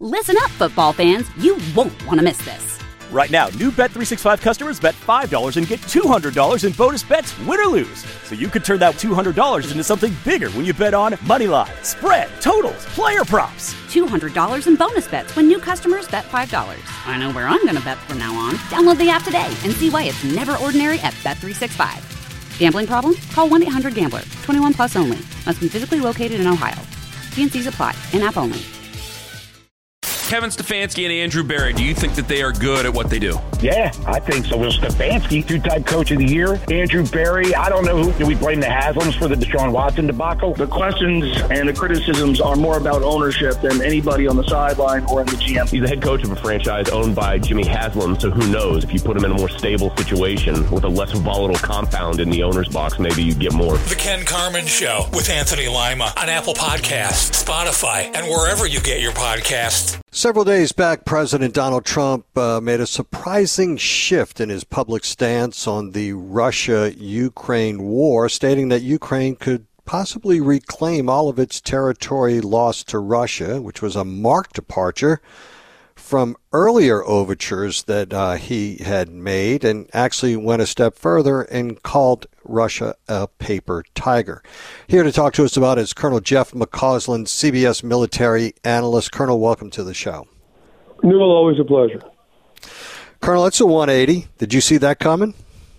Listen up, football fans. You won't want to miss this. Right now, new Bet365 customers bet $5 and get $200 in bonus bets, win or lose. So you could turn that $200 into something bigger when you bet on money line, spread, totals, player props. $200 in bonus bets when new customers bet $5. I know where I'm going to bet from now on. Download the app today and see why it's never ordinary at Bet365. Gambling problem? Call 1-800-GAMBLER. 21 plus only. Must be physically located in Ohio. T&Cs apply. In-app only. Kevin Stefanski and Andrew Berry, do you think that they are good at what they do? Yeah, I think so. Well, Stefanski, two-time coach of the year. Andrew Berry, I don't know who. Do we blame the Haslams for the Deshaun Watson debacle? The questions and the criticisms are more about ownership than anybody on the sideline or in the GM. He's the head coach of a franchise owned by Jimmy Haslam, so who knows? If you put him in a more stable situation with a less volatile compound in the owner's box, maybe you get more. The Ken Carman Show with Anthony Lima on Apple Podcasts, Spotify, and wherever you get your podcasts. Several days back, President Donald Trump made a surprising shift in his public stance on the Russia-Ukraine war, stating that Ukraine could possibly reclaim all of its territory lost to Russia, which was a marked departure from earlier overtures that he had made, and actually went a step further and called Russia a paper tiger. Here to talk to us about is Colonel Jeff McCausland, CBS military analyst. Colonel, welcome to the show. Newell, always a pleasure. Colonel, it's a 180. Did you see that coming?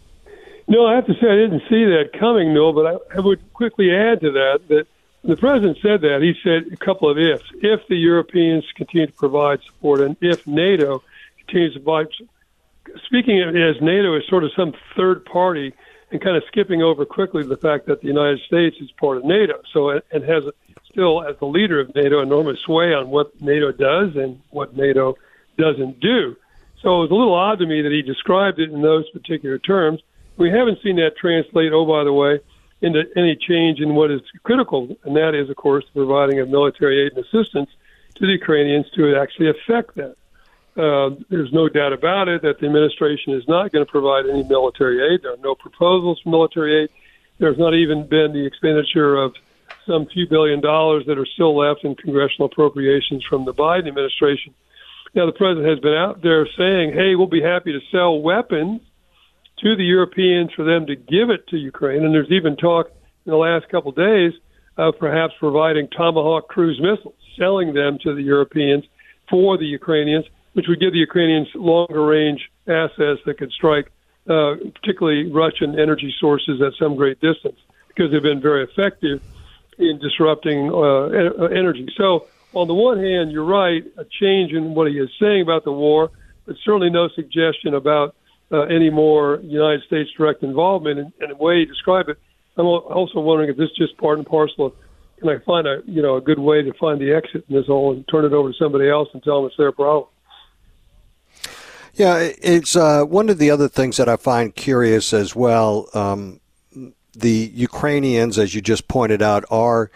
No, I have to say I didn't see that coming, Newell, but I would quickly add to that the president said that. He said a couple of ifs. If the Europeans continue to provide support and if NATO continues to provide, speaking as NATO as sort of some third party and kind of skipping over quickly the fact that the United States is part of NATO, so and has still, as the leader of NATO, enormous sway on what NATO does and what NATO doesn't do. So it was a little odd to me that he described it in those particular terms. We haven't seen that translate, oh, by the way, into any change in what is critical, and that is, of course, providing of military aid and assistance to the Ukrainians to actually affect that. There's no doubt about it that the administration is not going to provide any military aid. There are no proposals for military aid. There's not even been the expenditure of some few $1 billion that are still left in congressional appropriations from the Biden administration. Now, the president has been out there saying, hey, we'll be happy to sell weapons to the Europeans for them to give it to Ukraine. And there's even talk in the last couple of days of perhaps providing Tomahawk cruise missiles, selling them to the Europeans for the Ukrainians, which would give the Ukrainians longer-range assets that could strike particularly Russian energy sources at some great distance, because they've been very effective in disrupting energy. So on the one hand, you're right, a change in what he is saying about the war, but certainly no suggestion about any more United States direct involvement. And the way he described it, I'm also wondering if this is just part and parcel of, can I find a good way to find the exit in this whole and turn it over to somebody else and tell them it's their problem. Yeah, it's one of the other things that I find curious as well. The Ukrainians, as you just pointed out, are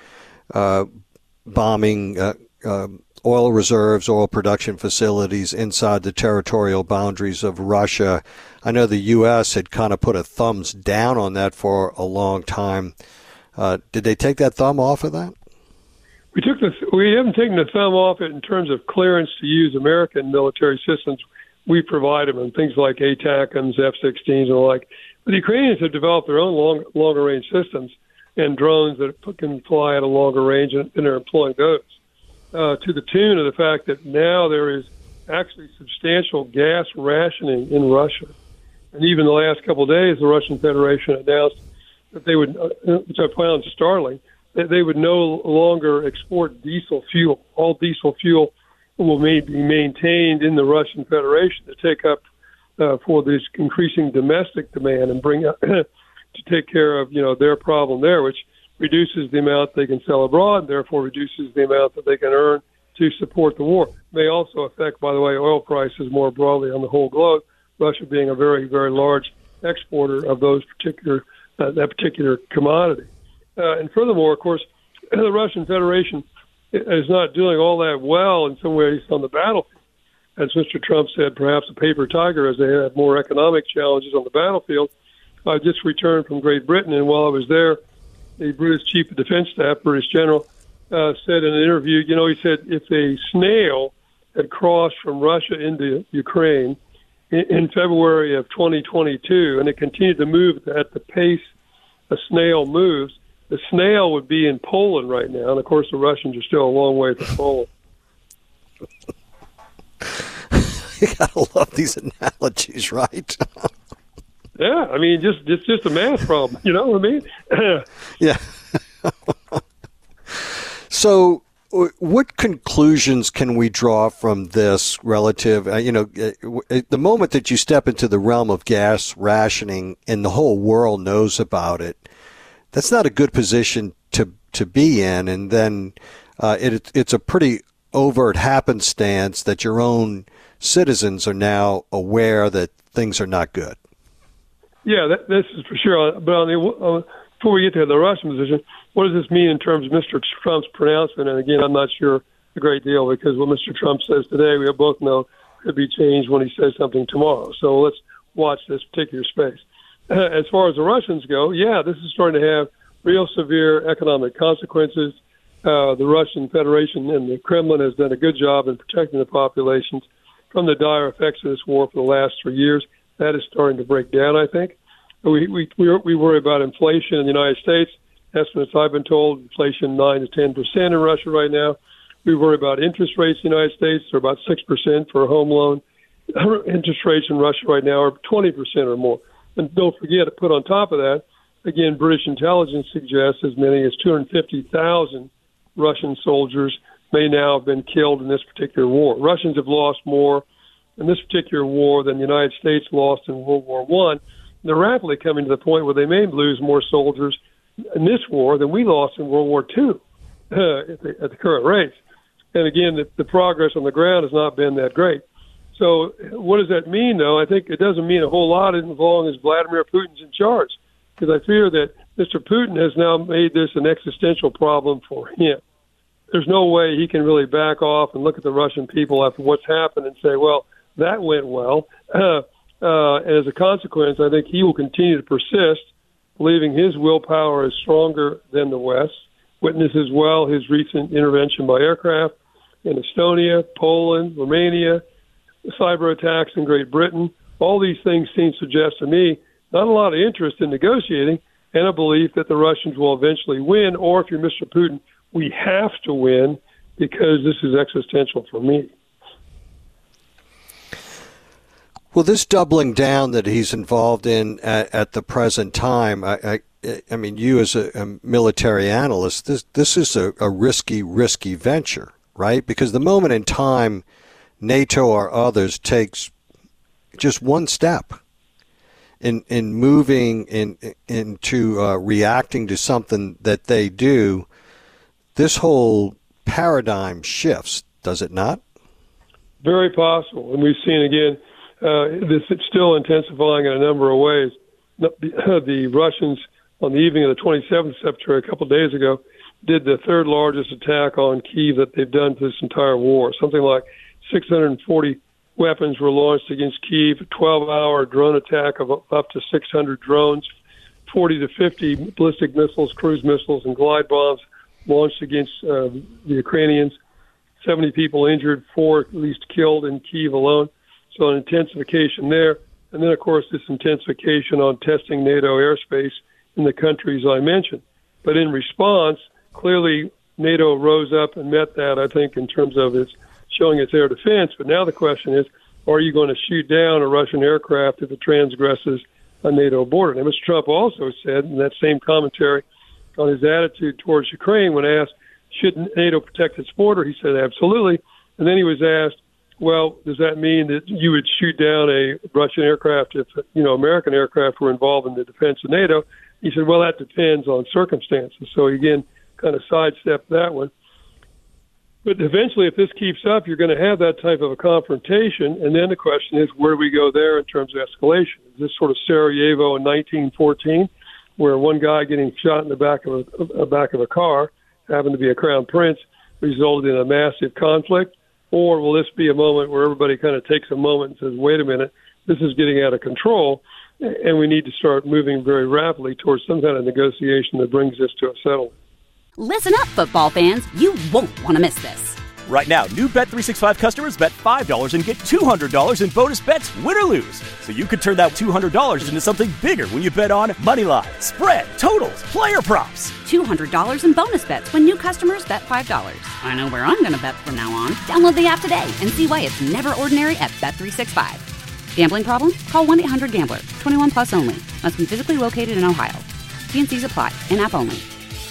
bombing oil reserves, oil production facilities inside the territorial boundaries of Russia. I know the U.S. had kind of put a thumbs down on that for a long time. Did they take that thumb off of that? We haven't taken the thumb off it in terms of clearance to use American military systems. We provide them in things like ATACMS, F-16s, and the like. But the Ukrainians have developed their own longer-range systems and drones that can fly at a longer range, and they're employing those. To the tune of the fact that now there is actually substantial gas rationing in Russia. And even the last couple of days, the Russian Federation announced that they would, which I found startling, that they would no longer export diesel fuel. All diesel fuel will be maintained in the Russian Federation to take up for this increasing domestic demand and bring up to take care of their problem there, which reduces the amount they can sell abroad, and therefore reduces the amount that they can earn to support the war. May also affect, by the way, oil prices more broadly on the whole globe, Russia being a very, very large exporter of those that particular commodity. And furthermore, of course, the Russian Federation is not doing all that well in some ways on the battlefield. As Mr. Trump said, perhaps a paper tiger as they have more economic challenges on the battlefield. I just returned from Great Britain, and while I was there, the British Chief of Defense Staff, British General, said in an interview, he said, if a snail had crossed from Russia into Ukraine in February of 2022, and it continued to move at the pace a snail moves, the snail would be in Poland right now. And, of course, the Russians are still a long way from Poland. You got to love these analogies, right? Yeah, I mean, it's just a math problem. You know what I mean? Yeah. So what conclusions can we draw from this relative, the moment that you step into the realm of gas rationing and the whole world knows about it, that's not a good position to be in. And then it's a pretty overt happenstance that your own citizens are now aware that things are not good. Yeah, this is for sure. But before we get to the Russian position, what does this mean in terms of Mr. Trump's pronouncement? And again, I'm not sure a great deal because what Mr. Trump says today, we both know could be changed when he says something tomorrow. So let's watch this particular space. As far as the Russians go, yeah, this is starting to have real severe economic consequences. The Russian Federation and the Kremlin has done a good job in protecting the populations from the dire effects of this war for the last 3 years. That is starting to break down, I think. We worry about inflation in the United States. Estimates I've been told, inflation 9 to 10% in Russia right now. We worry about interest rates in the United States. They're about 6% for a home loan. Interest rates in Russia right now are 20% or more. And don't forget, put on top of that, again, British intelligence suggests as many as 250,000 Russian soldiers may now have been killed in this particular war. Russians have lost more in this particular war than the United States lost in World War I. They're rapidly coming to the point where they may lose more soldiers in this war than we lost in World War II at the current rates. And again, the progress on the ground has not been that great. So what does that mean, though? I think it doesn't mean a whole lot as long as Vladimir Putin's in charge, because I fear that Mr. Putin has now made this an existential problem for him. There's no way he can really back off and look at the Russian people after what's happened and say, well, that went well. And as a consequence, I think he will continue to persist, believing his willpower is stronger than the West. Witness as well his recent intervention by aircraft in Estonia, Poland, Romania, cyber attacks in Great Britain. All these things seem to suggest to me not a lot of interest in negotiating and a belief that the Russians will eventually win, or if you're Mr. Putin, we have to win because this is existential for me. Well, this doubling down that he's involved in at the present time, I mean, you as a military analyst, this is a risky venture, right? Because the moment in time NATO or others takes just one step in moving into reacting to something that they do, this whole paradigm shifts, does it not? Very possible. And we've seen, again, this is still intensifying in a number of ways. The Russians, on the evening of the 27th of September, a couple of days ago, did the third largest attack on Kyiv that they've done to this entire war. Something like 640 weapons were launched against Kyiv, a 12-hour drone attack of up to 600 drones, 40 to 50 ballistic missiles, cruise missiles, and glide bombs launched against the Ukrainians. 70 people injured, 4 at least killed in Kyiv alone. So an intensification there. And then, of course, this intensification on testing NATO airspace in the countries I mentioned. But in response, clearly NATO rose up and met that, I think, in terms of its showing its air defense. But now the question is, are you going to shoot down a Russian aircraft if it transgresses a NATO border? And Mr. Trump also said in that same commentary on his attitude towards Ukraine when asked, should NATO protect its border? He said, absolutely. And then he was asked, well, does that mean that you would shoot down a Russian aircraft if, American aircraft were involved in the defense of NATO? He said, well, that depends on circumstances. So, again, kind of sidestep that one. But eventually, if this keeps up, you're going to have that type of a confrontation. And then the question is, where do we go there in terms of escalation? Is this sort of Sarajevo in 1914, where one guy getting shot in the back of a car, happened to be a crown prince, resulted in a massive conflict? Or will this be a moment where everybody kind of takes a moment and says, wait a minute, this is getting out of control, and we need to start moving very rapidly towards some kind of negotiation that brings this to a settlement? Listen up, football fans. You won't want to miss this. Right now, new Bet365 customers bet $5 and get $200 in bonus bets, win or lose. So you could turn that $200 into something bigger when you bet on moneyline, spread, totals, player props. $200 in bonus bets when new customers bet $5. I know where I'm going to bet from now on. Download the app today and see why it's never ordinary at Bet365. Gambling problem? Call 1-800-GAMBLER. 21 plus only. Must be physically located in Ohio. T&Cs apply. In-app only.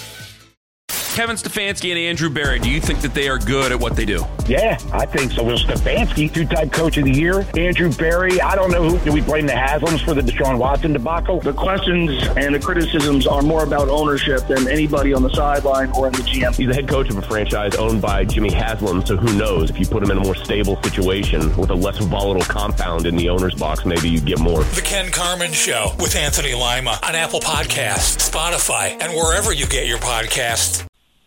Kevin Stefanski and Andrew Berry, do you think that they are good at what they do? Yeah, I think so. Will Stefanski, two-time coach of the year. Andrew Berry, I don't know who. Do we blame the Haslams for the Deshaun Watson debacle? The questions and the criticisms are more about ownership than anybody on the sideline or in the GM. He's the head coach of a franchise owned by Jimmy Haslam, so who knows? If you put him in a more stable situation with a less volatile compound in the owner's box, maybe you get more. The Ken Carman Show with Anthony Lima on Apple Podcasts, Spotify, and wherever you get your podcasts.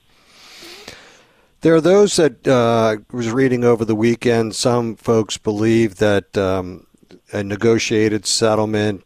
There are those that was reading over the weekend. Some folks believe that a negotiated settlement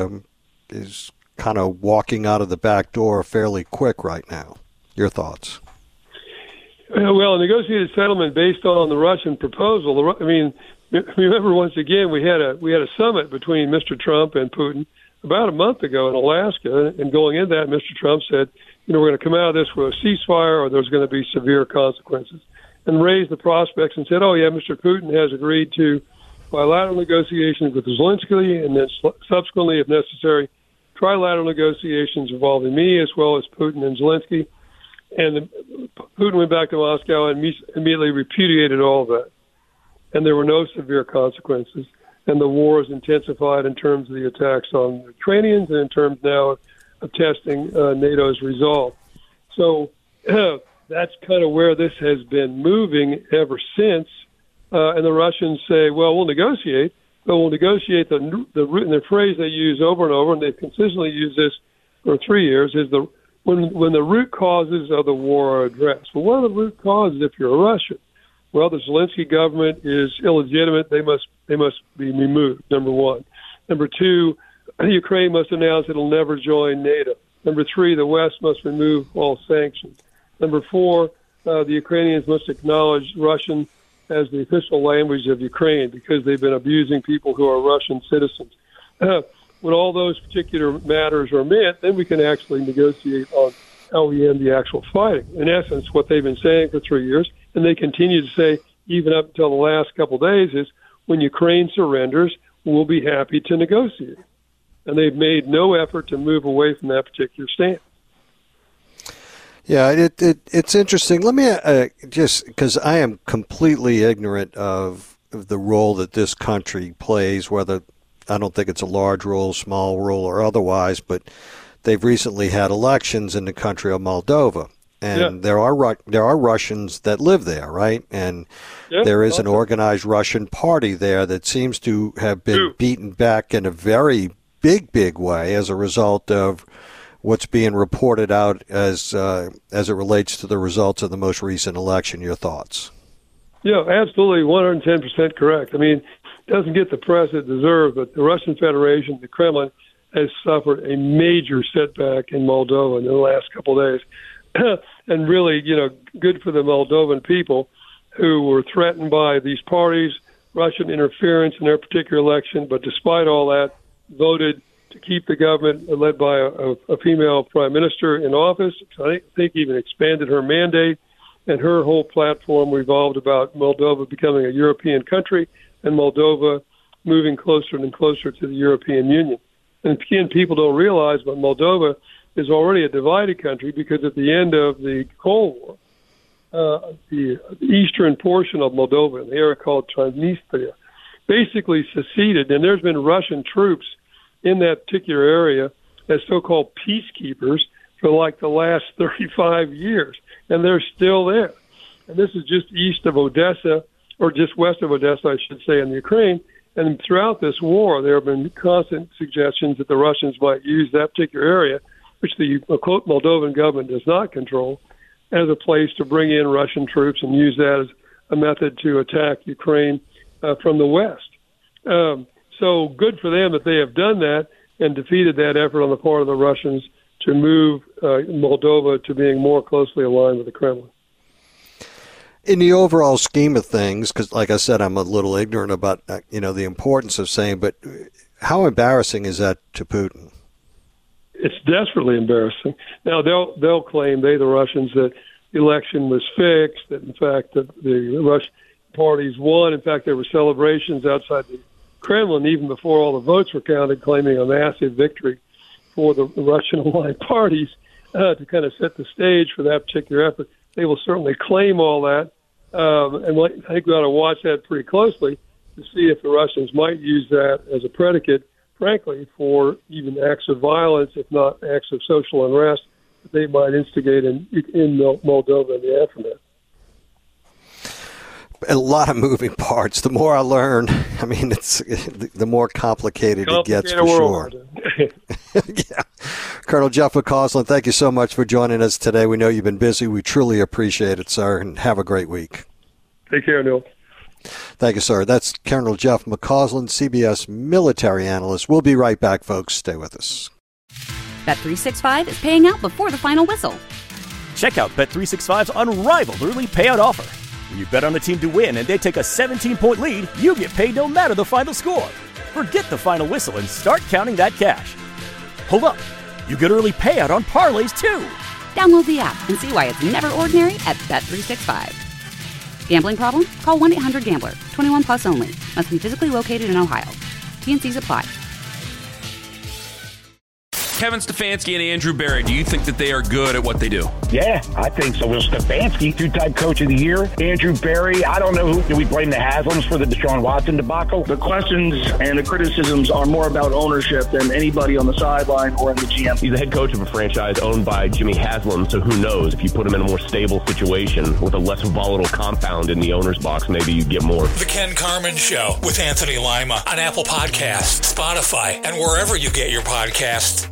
is kind of walking out of the back door fairly quick right now. Your thoughts? Well, a negotiated settlement based on the Russian proposal. I mean, remember once again we had a summit between Mr. Trump and Putin about a month ago in Alaska, and going into that, Mr. Trump said, we're going to come out of this with a ceasefire or there's going to be severe consequences, and raised the prospects and said, oh, yeah, Mr. Putin has agreed to bilateral negotiations with Zelensky and then subsequently, if necessary, trilateral negotiations involving me as well as Putin and Zelensky. And Putin went back to Moscow and immediately repudiated all of that. And there were no severe consequences. And the war has intensified in terms of the attacks on the Ukrainians and in terms now of testing NATO's resolve. So that's kind of where this has been moving ever since. And the Russians say, well, we'll negotiate, but we'll negotiate the phrase they use over and over, and they've consistently used this for 3 years, is when the root causes of the war are addressed. Well, what are the root causes if you're a Russian? Well, the Zelensky government is illegitimate. They must be removed, number one. Number two, Ukraine must announce it'll never join NATO. Number three, the West must remove all sanctions. Number four, the Ukrainians must acknowledge Russian as the official language of Ukraine because they've been abusing people who are Russian citizens. When all those particular matters are met, then we can actually negotiate on how we end the actual fighting. In essence, what they've been saying for 3 years, and they continue to say even up until the last couple of days, is when Ukraine surrenders, we'll be happy to negotiate. And they've made no effort to move away from that particular stance. Yeah, it's interesting. Let me just, because I am completely ignorant of the role that this country plays, whether I don't think it's a large role, small role, or otherwise, but they've recently had elections in the country of Moldova. And there are Russians that live there, right? And there is an organized Russian party there that seems to have been beaten back in a very big way as a result of what's being reported out as it relates to the results of the most recent election. Your thoughts? Yeah, absolutely, 110% correct. I mean, it doesn't get the press it deserves, but the Russian Federation, the Kremlin, has suffered a major setback in Moldova in the last couple of days. And really, good for the Moldovan people who were threatened by these parties, Russian interference in their particular election, but despite all that, voted to keep the government led by a female prime minister in office. I think even expanded her mandate, and her whole platform revolved about Moldova becoming a European country and Moldova moving closer and closer to the European Union. And again, people don't realize, but Moldova is already a divided country because at the end of the Cold War, the eastern portion of Moldova, an area called Transnistria, basically seceded, and there's been Russian troops in that particular area as so-called peacekeepers for like the last 35 years, and they're still there. And this is just east of Odessa, or just west of Odessa, I should say, in Ukraine. And throughout this war, there have been constant suggestions that the Russians might use that particular area, which the Moldovan government does not control, as a place to bring in Russian troops and use that as a method to attack Ukraine from the west. So good for them that they have done that and defeated that effort on the part of the Russians to move Moldova to being more closely aligned with the Kremlin. In the overall scheme of things, because like I said, I'm a little ignorant about the importance of saying, but how embarrassing is that to Putin? It's desperately embarrassing. Now they'll claim, the Russians, that the election was fixed, that in fact the Russian parties won. In fact, there were celebrations outside the Kremlin even before all the votes were counted, claiming a massive victory for the Russian-aligned parties to kind of set the stage for that particular effort. They will certainly claim all that. And I think we ought to watch that pretty closely to see if the Russians might use that as a predicate, frankly, for even acts of violence, if not acts of social unrest, that they might instigate in Moldova and the aftermath. A lot of moving parts. The more I learn, it's the more complicated it gets for sure. Yeah. Colonel Jeff McCausland, thank you so much for joining us today. We know you've been busy. We truly appreciate it, sir, and have a great week. Take care, Neil. Thank you, sir. That's Colonel Jeff McCausland, CBS military analyst. We'll be right back, folks. Stay with us. Bet365 is paying out before the final whistle. Check out Bet365's unrivaled early payout offer. When you bet on a team to win and they take a 17-point lead, you get paid no matter the final score. Forget the final whistle and start counting that cash. Hold up. You get early payout on parlays, too. Download the app and see why it's never ordinary at Bet365. Gambling problem? Call 1-800-GAMBLER. 21 plus only. Must be physically located in Ohio. T&Cs apply. Kevin Stefanski and Andrew Berry, do you think that they are good at what they do? Yeah, I think so. Well, Stefanski, two-time coach of the year. Andrew Berry, I don't know who. Do we blame the Haslams for the Deshaun Watson debacle? The questions and the criticisms are more about ownership than anybody on the sideline or in the GM. He's the head coach of a franchise owned by Jimmy Haslam, so who knows? If you put him in a more stable situation with a less volatile compound in the owner's box, maybe you get more. The Ken Carman Show with Anthony Lima on Apple Podcasts, Spotify, and wherever you get your podcasts.